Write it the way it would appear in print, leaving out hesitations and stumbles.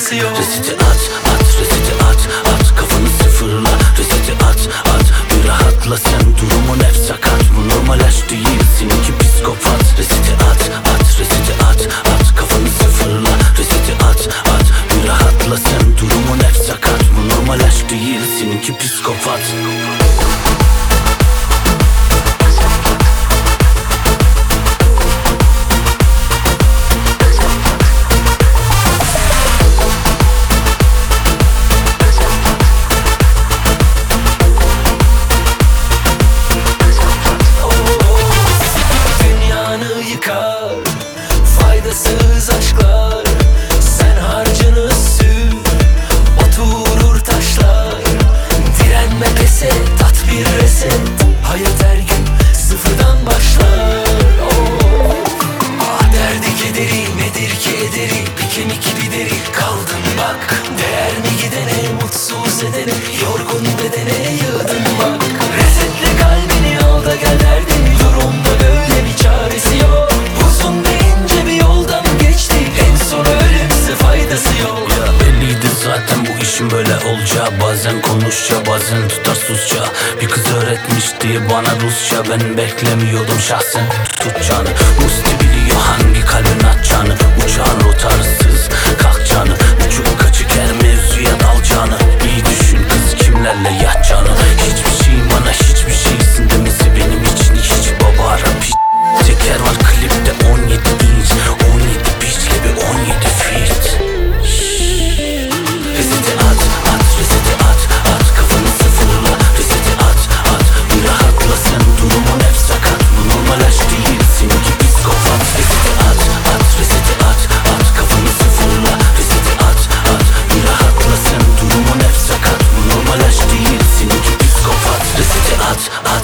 çaresi yok. Reseti at, reseti at, kafanı sıfırla. Reseti at, bir rahatla sen, durumun hep sakat. Bu normal aşk değil, seninki psikopat. Reseti at, reseti at, kafanı sıfırla. Reseti at, bir rahatla sen, durumun hep sakat. Bu normal aşk değil, seninki psikopat. Faydasız aşklar, sen harcını sür, oturur taşlar. Direnme pes et, tat bir reset. Hayat her gün sıfırdan başlar. Derdi kederi nedir ki ederi, bir kemik gibi deri kaldın bak. Değer mi gidene, mutsuz edene, yorgun bedene yığdın bak. Resetle kalbini, al da gel derdini, durumda böyle bir çaresi yok. Uzun ve ince bir yoldan geçti, en son ölümse faydası yok. Ya belliydi zaten bu işin böyle olacağı. Bazen konuşça, bazen tutarsızca. Bir kız öğretmişti bana Rusça, ben beklemiyordum şahsen tutacağını. Musti biliyor hangi kalbin atacağını. Uçağın rotarsız kalkacağını, uçup kaçık her mevzuya dalacağını. İyi düşün kız, kimlerle yatacağını. Hiçbir şeyin bana hiçbir şeysin demesi benim için hiç baba Arap hiç. Teker var klipte 17 inç, 17 biçle bir 17 feet. Reseti at, reseti at, kafanı sıfırla. Reseti at, bir rahatla sen, durumun hep sakat. Bu normal aşk değil, seninki psikopat. Reseti at, reseti at, kafanı sıfırla. Reseti at, bir rahatla sen, durumun hep sakat. Bu normal aşk değil, seninki psikopat. Reseti at,